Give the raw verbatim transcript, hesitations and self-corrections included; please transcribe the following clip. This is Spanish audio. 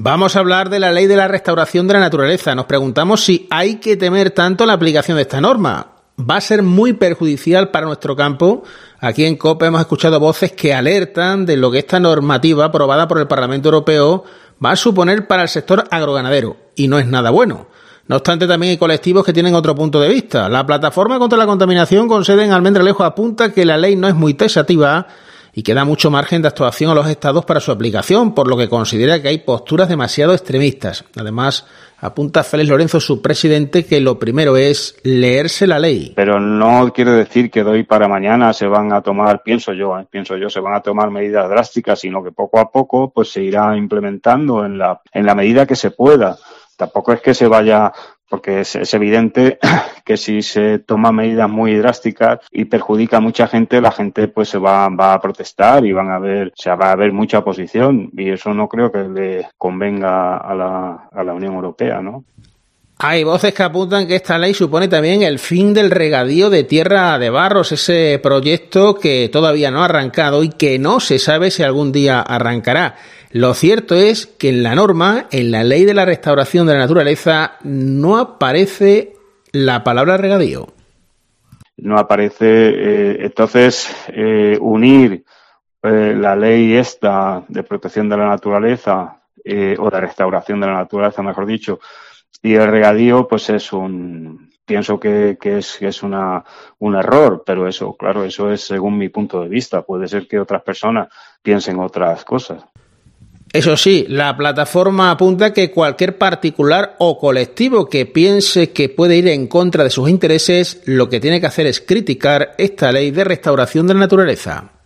Vamos a hablar de la ley de la restauración de la naturaleza. Nos preguntamos si hay que temer tanto la aplicación de esta norma. Va a ser muy perjudicial para nuestro campo. Aquí en COPE hemos escuchado voces que alertan de lo que esta normativa aprobada por el Parlamento Europeo va a suponer para el sector agroganadero. Y no es nada bueno. No obstante, también hay colectivos que tienen otro punto de vista. La Plataforma contra la Contaminación, con sede en Almendralejo, apunta que la ley no es muy taxativa y que da mucho margen de actuación a los estados para su aplicación, por lo que considera que hay posturas demasiado extremistas. Además, apunta Félix Lorenzo, su presidente, que lo primero es leerse la ley. Pero no quiere decir que de hoy para mañana se van a tomar, pienso yo, eh, pienso yo, se van a tomar medidas drásticas, sino que poco a poco pues se irá implementando en la, en la medida que se pueda. Tampoco es que se vaya, porque es, es evidente que si se toman medidas muy drásticas y perjudica a mucha gente, la gente pues se va, va a protestar y van a haber, o sea, va a haber mucha oposición, y eso no creo que le convenga a la, a la Unión Europea, ¿no? Hay voces que apuntan que esta ley supone también el fin del regadío de tierra de barros, ese proyecto que todavía no ha arrancado y que no se sabe si algún día arrancará. Lo cierto es que en la norma, en la ley de la restauración de la naturaleza, no aparece la palabra regadío. No aparece, eh, entonces, eh, unir eh, la ley esta de protección de la naturaleza, eh, o de restauración de la naturaleza, mejor dicho, y el regadío, pues es un, pienso que, que es, que es una, un error, pero eso, claro, eso es según mi punto de vista. Puede ser que otras personas piensen otras cosas. Eso sí, la plataforma apunta que cualquier particular o colectivo que piense que puede ir en contra de sus intereses, lo que tiene que hacer es criticar esta ley de restauración de la naturaleza.